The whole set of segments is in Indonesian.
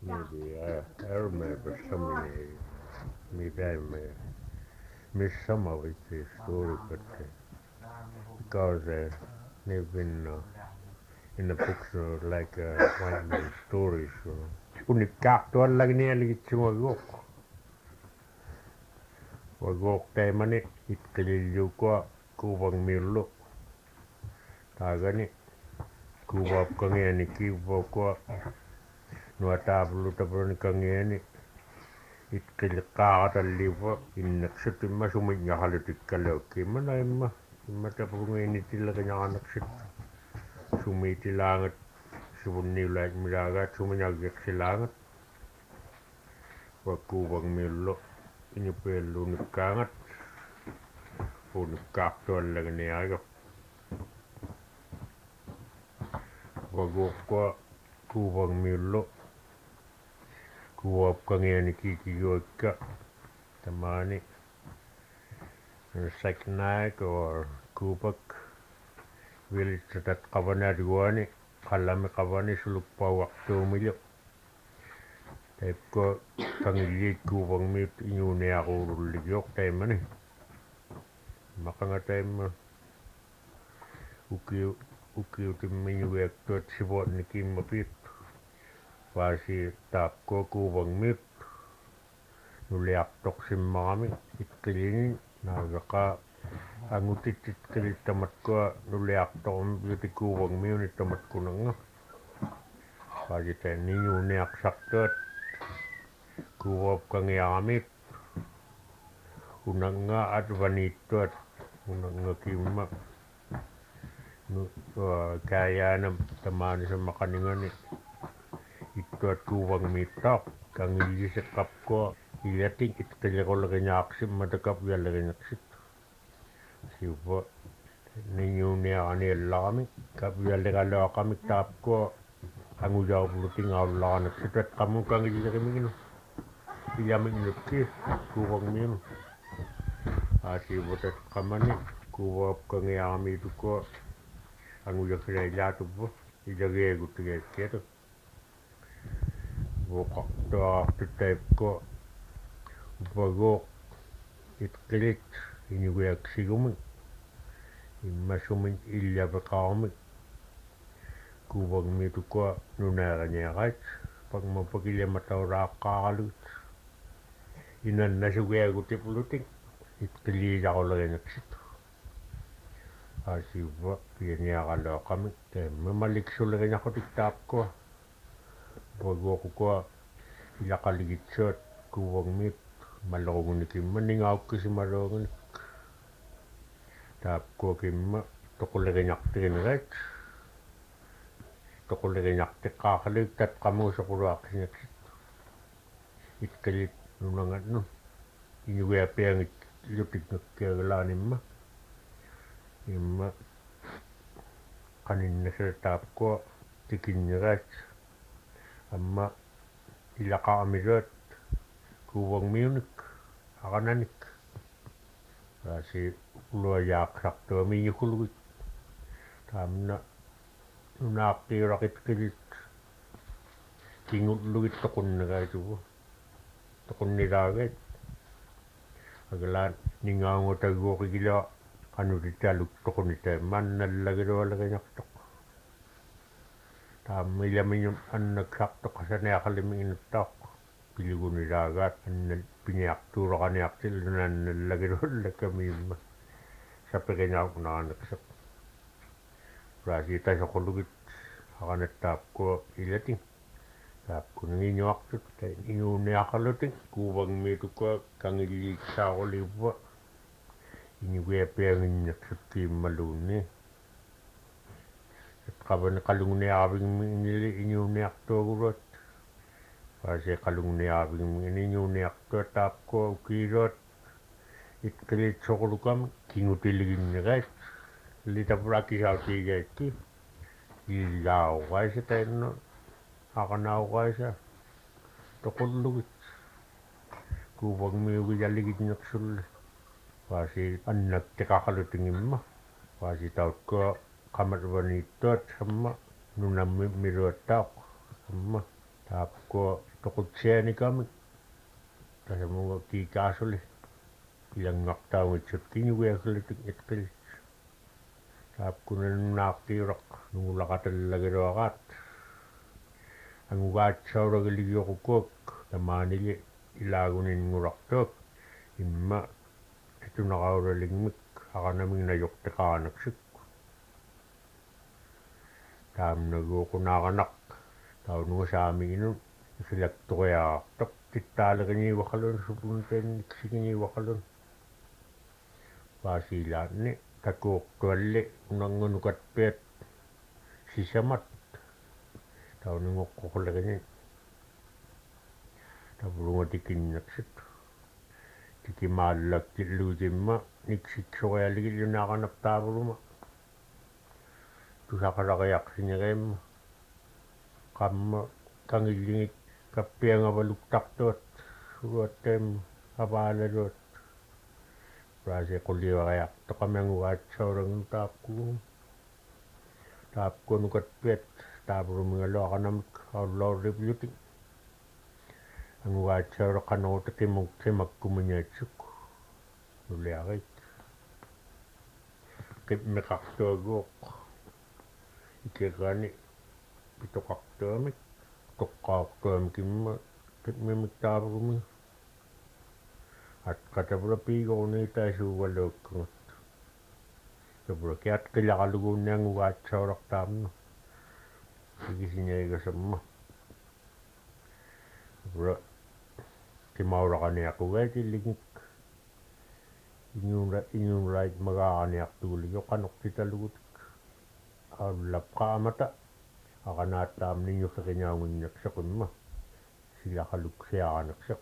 Maybe I remember something. Maybe I may miss some of it, the story, but because they've been in the books like one of the stories. Unikak tuan lagi ni lagi cuma gok. Wagok tay manit it kalilyo ko kubang milo. Tagani kubab kangeni kibab ko nuatablu tabron kangeni it kalika liwa in naksutin masumit nga halutik kaloki manay matapungeni tila kanya naksit sumitilangat subunilat miragat suminyagyak silangat wakubang milo inipelo nagkangat o nagkaktuan lang ni ayaw wagok ko kubang milo kuwap kangeni kikiyot ka tamani saknaik or kubak wilit sa kabanadwani kalami kabani suluk pa waktu milyo tayo ko kangilit kubang mit inyuni ako ruligyok tayo mani makanga tayo mo ukiw timinyuek tot sibot ni kim mapit pasi tap ko kubang mit nuliak tok simmami itkilini nagaka angutit itkilit tamat ko nuliak tok beauty kubang miun tamat ko nga pasi tayo ninyuni aksak tot kuwap kangyamit unang nga at vanitot unang nga kima kaya na tamani sa makaningan ito at kuwang mitok kang ilisikap ko ilating itkaya ko lagi nyaksim matakap yan lagi nyaksit siwa ninyo niya kanilami kap yan lagi ala kami tap ko ang ujaw puluting awla naksit at kamu kang ilisikimingin iyamin nukis kuwang min asibutat kamani kuwap kangyami itu ko ang ujak sila jatuh po ijagay gutigay kito bukak to type ko bagok itkilit inyuyak sigumik imasumin ilya bakamik kuwang mitu ko nunaranya kait pag mapagilya matawra kalut inan nasugaya gutipuluting itkili ako lagi naksit asiwa pinya kalau kami memalik sulit aku tiktap ko bago ko ilakaligit shot kuwang mit malong ni kim maningaw ko si malong tap ko kim tokulagi nyaktin right tokulagi nyaktin kakalig tat kamu sa kurak naksit itkalit nunangat no inyuya piyang lutik nakkiagalanin ma imma kanin na sa tap ko tikin nirat amma ilaka amirot kuwang miunik akananik kasi uloyak sakto minyukulwit tamna nunaki rakit kilit kingut luwit tokun na kaito tokun nilagay agalan ningango tago kikila anu ditaluk tokun ita man nalagay wala kanyak tok tamila minyum an nagsakto kasana akalimingin tok piligun nilagat an pinyak turo kanyak sila nan nalagay wala kami sa pekenyak na naksak rasi tayo sa kulugit akan tap ko ilating tap ko ninyo akto tayo ninyo niakaluting kuwang mitu ko kangili sa kuliwa inyuya piyangin naksuti maluni at kaban kalung niabing minili inyo niakto gurot kasi kalung niabing inyo niakto tap ko ukirot itkilit sokulukam kingutilingin ni guys lita puraki sa tigay ki ilaw kaisa tayo no akanaw kaisa tokulugit kuwang miuwi yaligit naksul kasi anak tikakalutingin ma kasi taut ko kamat wanitot sama nunam mirot tauk sama Tapko tokutseeni kami tässä mun kiikaas oli ilangaqtaungitsut kinuiakullutik itqil taapkunen naaqtiuraq nungulaqatallagiluaqaat angugaatsauragiligiuqukkuak tamaanili ilaaguninngurartuak imma itunaqaulaligmik aqanaming najorteqaanaksuk taamnaguuqunaaqanaq taununga saamiginun isilaktoriaartoq tittaaleqiniuaqalun supunteeniksigiниuaqalun paasilaanni takuuqtualli unangunukatpiat sisamat taunungoqqoqoleqinin tapulunga tikinnaksut tikimaallaktilluutimma niksiksorialigillunaaqanartaavuluma tusaqalariaqsinereemma qamma kangillingit kappiangavaluktartuat suuatteemma avaallaluat praase quliuariartoqamiangugaatsaulangnu taapkuunukatpiat taapulumingaluaqanamik aulloorrivlutik angugaatsaulaqanerutiqimuk qimakkumiñaatsuk nuliarit qimmeqartuaguuq ikirani pitoqartuamik toqqaartuamikimma qimmimik taapulumi atqatapula piigoruniitaasuuvaluukkugut tapula kiat qilaqaluguunniangugaatsaulaqtaamnu ikisiñaigasamma tapula timauraqaniaqugaatiligik iñuunrait magaaqaniartuguligu qanortitalugutik aullaqqaamata aqanaattaamni ñuqeqiñaunginnerseqimma silaqaluksiaqanerseq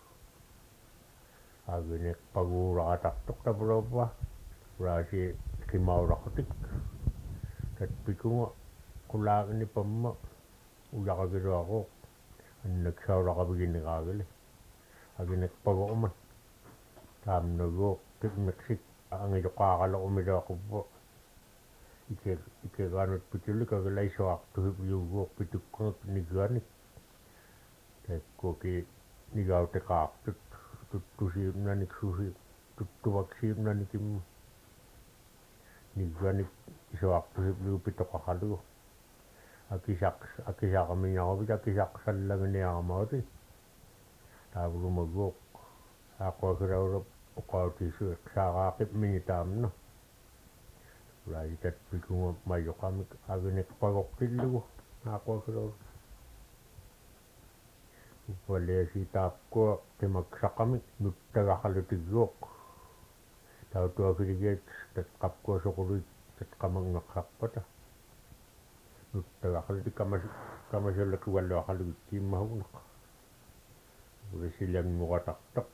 agineqpaguuraqatartoq tapulaupa praasi qimauraqatik tatpikunga qulaaqinipamma ulaqagiluaqooq annaksaulaqavigineqaagili agineqpago'uman taamnaguuq qimmeqsik angiloqaaqaloqumiluaquppa ikegaanut pitulik agilaisuartuhipyuuguuq pitukkunak niguanik taikkuki nigauteqaartut tuttusiipnanik tuttuvaksiipnanikimma niguanik isuartuhiplugu pitoqaqalugu akisaqamiñarupit akisaqsallaginiaramauti taavulumaguuq aaquakilaulap uqautiisuiq saaqaaqipmini taamna ulaitat pikunga mayoqamik agineqpagoqtillugu aaquakilaulap uppaleasi taappua qimaksaqamik nuttagaqalutiguuq tautuakiligiat tatqappua soqulit tatqamanngaqsarpata nuttagaqalutik kamasullakugalluaqalugit kiimmahugnaq ulisilannguratartoq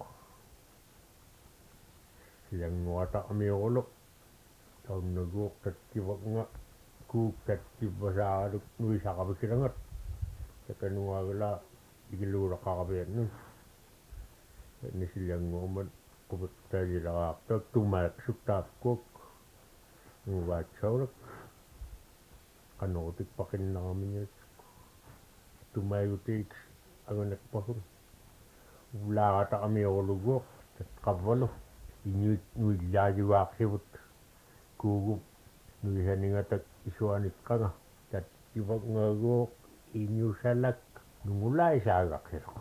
silanngurata taunnaguuq tatkivaqnga kuuk tatkivvasaaraluk nuisaqavikilangat takanuagala igiluulaqaraviannun nisilanguumat qupittaalilaraartuak tumaaqsuktaapkuuk nuugaatsaulak qanerutik paqinnaraminiat tumaayutiik aguneqpahun ulaaqataqamioruluguuq tatqavvalu nuillaayuaaqsivut kuugup nuisaningatak isuaniqqanga tatkivaqngaaguuq iñusalak nungulaisaagaqsiluq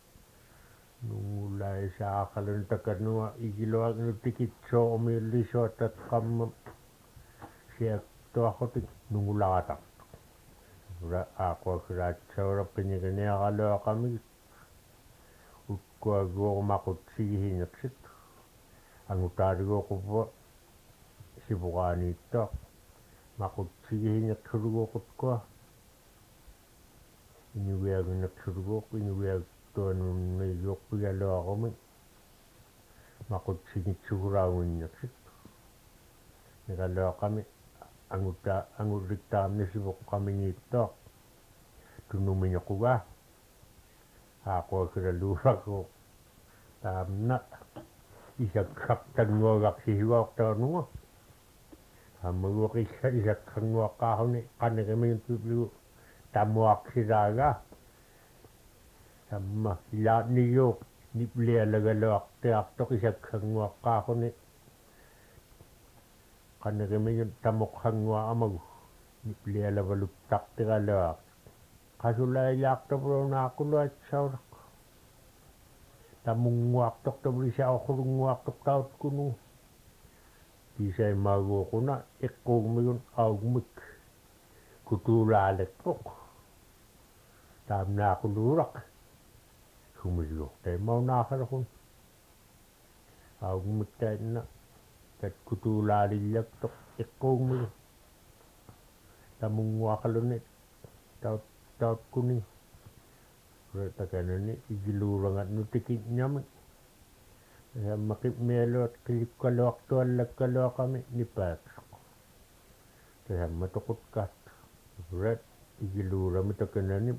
nungulaisaaqalun takanua igiluaqnu tikitsoormiullisuat tatqamma siaktuaqqutik nungulaqatartuq ula aaquakilaatsaulappiñiqiniaqaluaqamik ukkuaguormaqut sigihineqsit angutaaliguuquppa sipuqaaniittoq maqut sigihineqsuluguuqutkua iñugiagineqsuluguuq iñugiaktuanunniiguuqpigaluaqumi maqut sigitsugulaunginnersit niqaluaqami angulliktaamni sipuqqamiñiittoq tunumiñoqugaa aaquakilaluulaquuq taamna isaksaqtanguagaqsihiguaqtaanunga аммагуоқисса исаккангуаққаарни қанеқимиутпиу тамуақсилаага samma ila niyo niplia lagaloaqti artoqisakkanguaqqaaquni qaneriminun tamoqqangua amagu niplia lavaluttaqtigaluaq qasulailaaqtapurunaaquluatsaulaq tamunguartortavulisaoqulunguartortaut kunu pisaimaguuquna iqquugmigun augmik kutuulaalettoq taamnaaquluuraq sumiliortaimaunaaxalaqun augmittainna tat kutuulaalillaktoq iqquugmigu tamunguaqaluni taut kuni retakanani igiluurangat nutikinnyami sammakip mialuat qilikkaluartuallakkaluaqami nipaaqsoq tasamma toqutkaat ret igiluurami takanani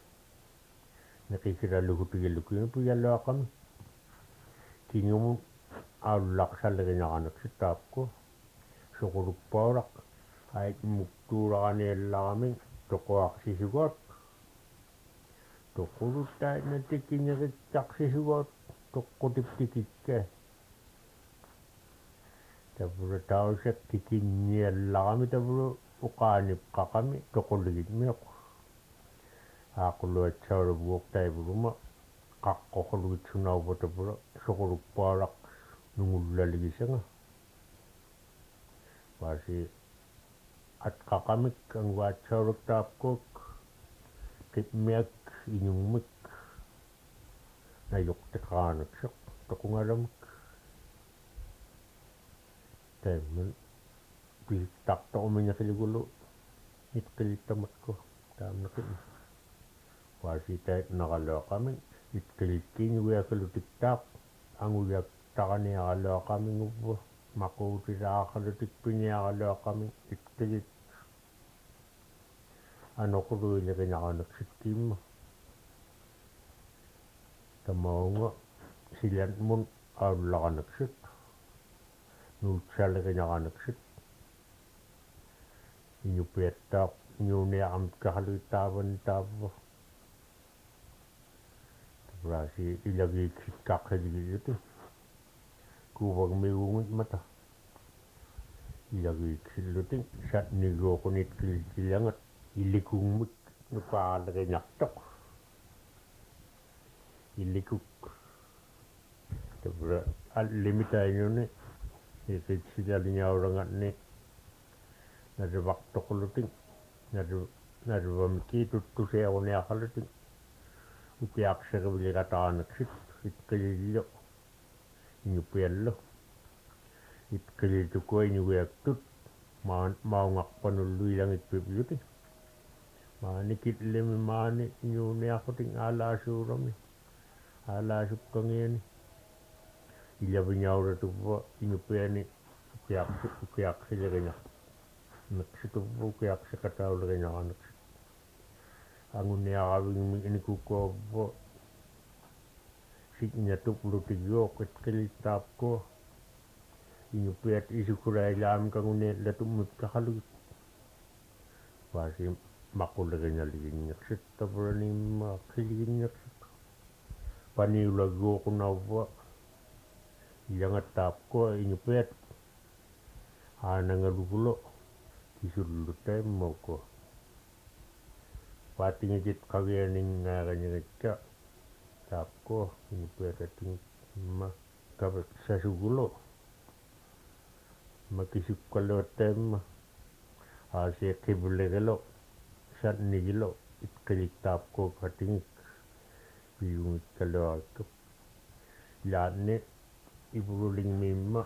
neqisiralugutigilukini puyaluaqami kingumun aulaqsaleriñaqanaqsi taapku soquluppauraq ait muktuuraqaniallaqami toquaqsisuguat toquluttait tikiñeqittaqsisuguat toqqutiptikikka tapuru tausak tikinniallaqami tapuru uqaaniqqaqami toquligitmiuq aaquluatsauluvuuqtaivuruma qaqqoqulugitsunauva tapura soquluppauraq nungullaligisanga pasi atqaqamik anguaatsauluktaapkuuk qipmiak iñummik najuqtiqaanakseq toqungalamik taimman piittaqtoqumiñaqilugulu itqilittamatku taamnaqimi paasitait naqaluaqami itqilitkiniuiakalutiktaaq anguyaktaqaniaqaluaqaminguvvu maquutisaaqalutikpiniaqaluaqami itqilit anoquluileqinaqanaqsitkimma tamaunga silanmun aullaqanaqsit nuutsaleqinaqanaqsit iñupiattaaq iñuuniaqamit qaxaluittaavani taavva tapraasi ilagiiksikkaqqiligilluti kuuvagmiuungit mata ilagiiksilluti satniguuqunitkilkilangat ilikuummik nupaaleqiñartoq ilikuk tapra allimitainuni iqitsilaliñaurangatni narivaqtoqulutin narivamiki tuttusiaquniaqalutin upiaqseriviligataanaqsit itqilillu iñupiallu itqililtukua iñugiaktut maungarpanulluilangitpipluti maani kitlimi maani iñuuniaqqutin aalaasuurami aalaasukkangiani ilaviñauratuvva iñupiani ukiaqsiliqiñaq neqsituvva ukiaqsiqatauleriñaqaneqsit anguniaqavigmi inikukkuavva sigñatuplutigguuq itqilittaapkua iñupiat isukurailaami kanguniallatummipkaxalugit paasi maquleriñaliginñaqsit tapuraniimma qiliginñaqsit paniulagguuqunavva ilangattaapkua iñupiat aanangalugulo kisullutaimmaukua paatingikit qagianinngaaganigitka taapkua iñupiatatingimma kaveqsasugulo makisukkaluattaimma aasiqqivuligilo sannigilo itqilittaapkua qatingik piungikkaluarikkup ilaanni ivululingmiimma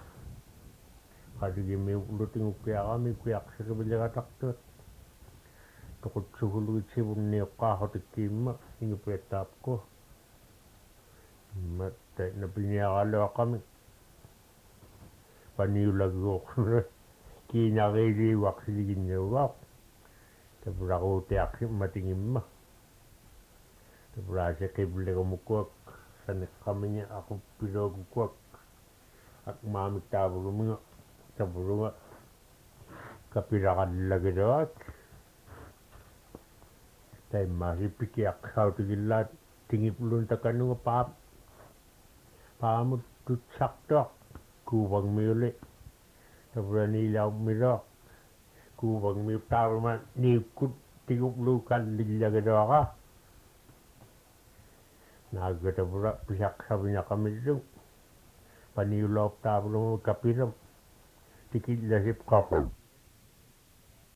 qaligimiuqlutingukkiaqami ukiaqserivileqataqtuat toqutsugulugitsivunniuqqaaxutikkiimma iñupiattaapkua imma tainapiniaqaluaqami paniulagguuqsura kiinariiliuaqsiliginniugaaq tapuraquutiaqsimmatingimma tapuraasiqivliqumukkuak saneqqamiña aquppiluakukkuak akmaamittaavulumiga tapuruga kapiraqallagiluat taimmaasi pikiaqqautigillaat tingip ulun takanu paamut tutsaktok kuwang miuli tabrani lau mirok kuwang mi tawma niukut tigup lukan dijagadaka naga tabra pisak sabinya kamidung paniulop tablo kapiram tikit lasip kapu